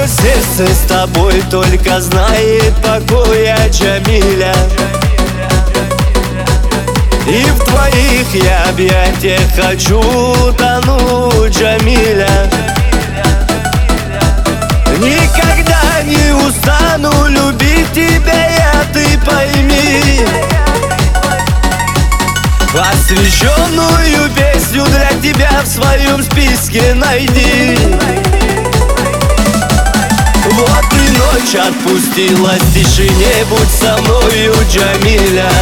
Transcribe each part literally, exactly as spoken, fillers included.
сердце с тобой только знает покоя, Джамиля. И в твоих я объятиях хочу тонуть, Джамиля. Никогда не устану любить тебя я, ты пойми. Посвященную песню для тебя в своем списке найди. Вот и ночь отпустилась в тишине, будь со мною, Джамиля.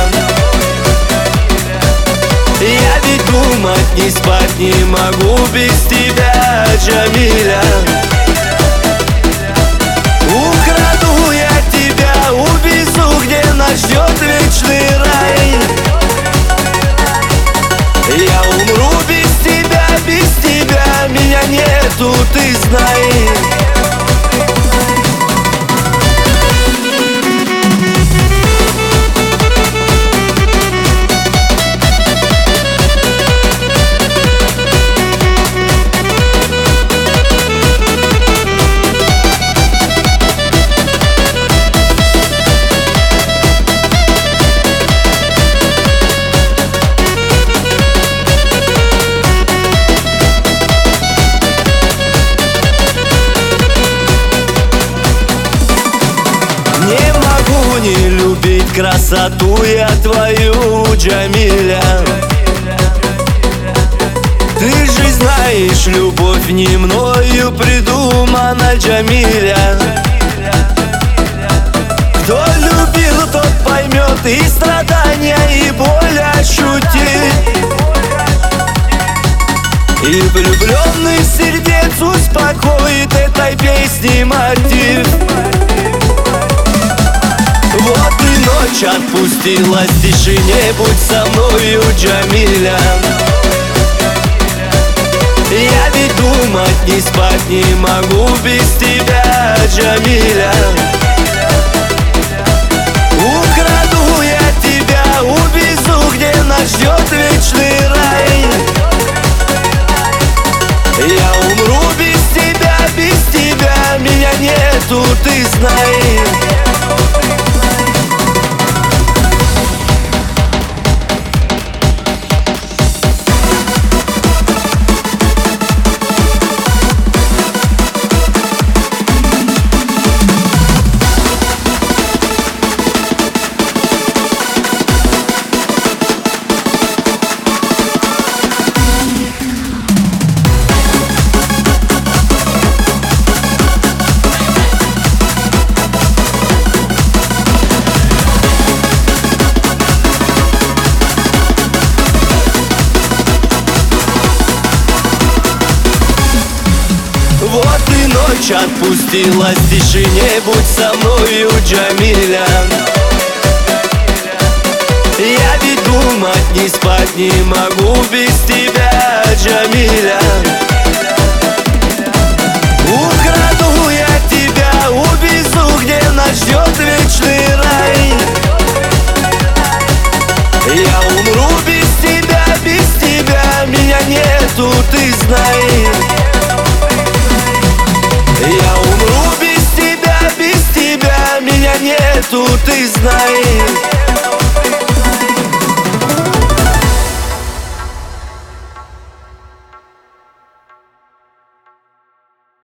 Я ведь думать, не спать не могу без тебя, Джамиля. Украду я тебя, увезу, где нас ждет вечный рай. Я умру без тебя, без тебя меня нету, ты знай. Не могу не любить красоту я твою, Джамиля. Ты же знаешь, любовь не мною придумана, Джамиля. Кто любил, тот поймет и страдания, и боль ощутит. И влюбленных сердец успокоит этой песни мотив. Вот и ночь отпустилась в тишине, будь со мною, Джамиля. Я ведь думать, не спать не могу без тебя, Джамиля. Украду я тебя, увезу, где нас ждет вечный рай. Я умру без тебя, без тебя меня нету, ты знай. Вот и ночь отпустилась в тишине, будь со мною, Джамиля. Я ведь думать, не спать не могу без тебя, Джамиля. Украду я тебя, увезу, где нас ждет вечный рай. Я умру без тебя, без тебя меня нету, ты знай. Я умру без тебя, без тебя меня нету, ты знай.